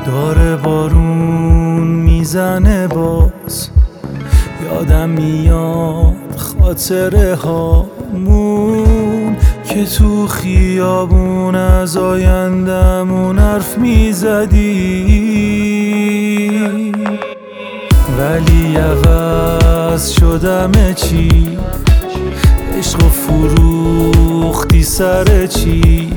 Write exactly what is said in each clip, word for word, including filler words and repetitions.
داره بارون میزنه باز، یادم میاد خاطره هامون که تو خیابون از آیندمون حرف میزدی، ولی عوض شدم چی؟ عشق و فروختی سر چی؟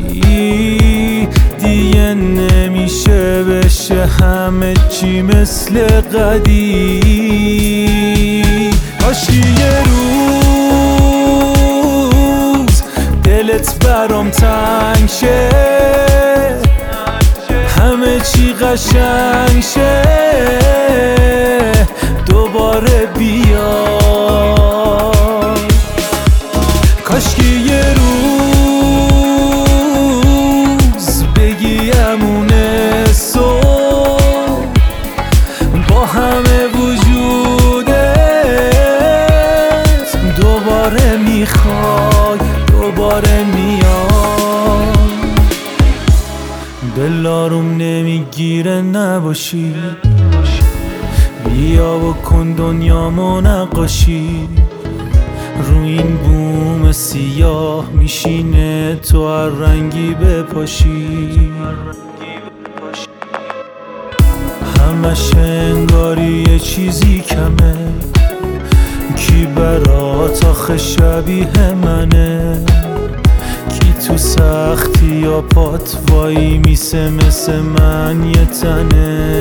دیگه نمیشه بشه همه چی مثل قدیم. کاشکی یه روز دلت برام تنگ شه، همه چی قشنگ شه، دوباره بیا. کاشکی یه روز بگی امونه صبح با همه وجودت دوباره میخوای، دوباره میای. دل آروم نمیگیره نباشی، بیا بکن دنیامو نقاشی. رو این بوم سیاه میشینه تو هر رنگی بپاشی، همش انگاری یه چیزی کمه. کی برات آخه شبیه منه؟ کی تو سختی یا پات وایی میسه مثل من یه تنه؟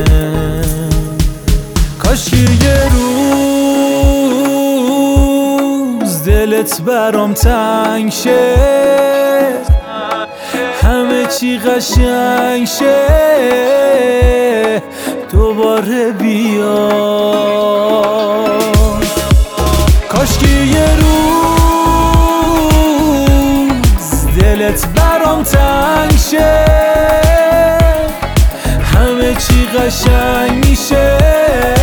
کاشکی یه روز دلت برام تنگ شه، همه چی قشنگ شه، دوباره بیا. کاشکی یه روز دلت برام تنگ شه، همه چی قشنگ میشه،